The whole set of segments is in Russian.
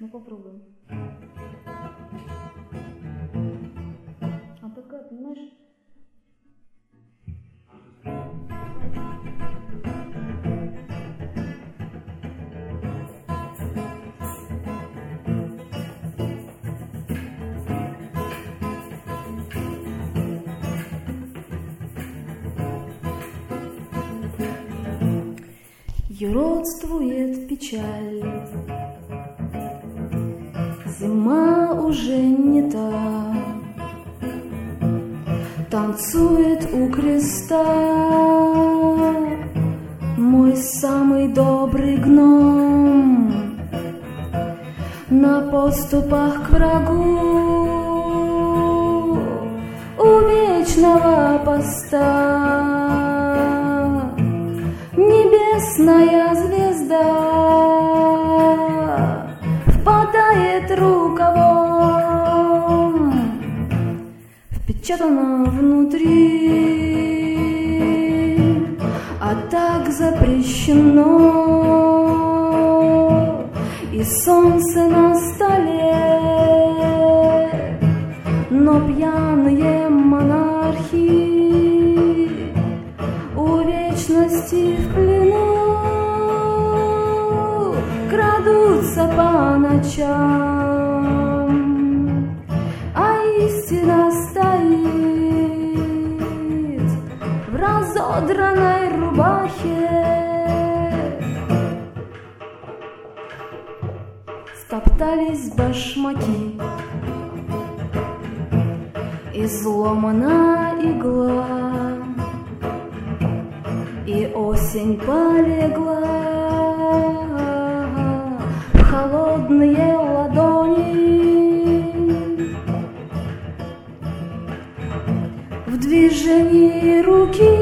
Ну попробуем. А такая, понимаешь? Юродствует печаль, зима уже не та, танцует у креста мой самый добрый гном. На подступах к врагу у вечного поста небесная звезда впадает рукавом, впечатана внутри, а так запрещено, и солнце на столе, но пьяные монархи у вечности в плену крадутся по ночам, а истина стоит в разодранной рубахе. Стоптались башмаки, изломана игла, и осень полегла в холодные ладони. В движении руки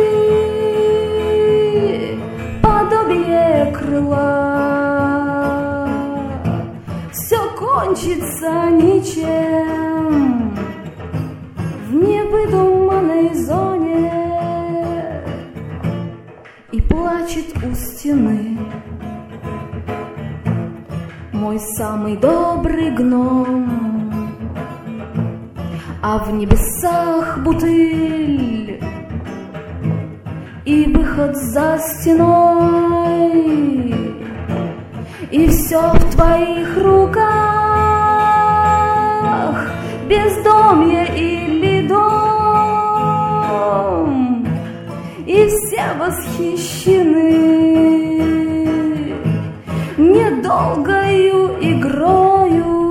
подобие крыла, все кончится ничем в невыдуманной зоне. И плачет у стены мой самый добрый гном, а в небесах бутыль и выход за стеной, и все в твоих руках, бездомье или дом, и все восхищены недолгою игрою.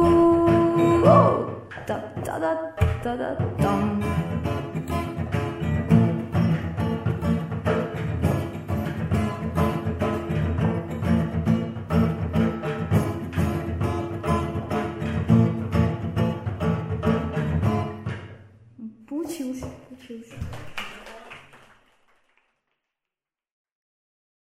Та-та-да-та-да-там. Получилось.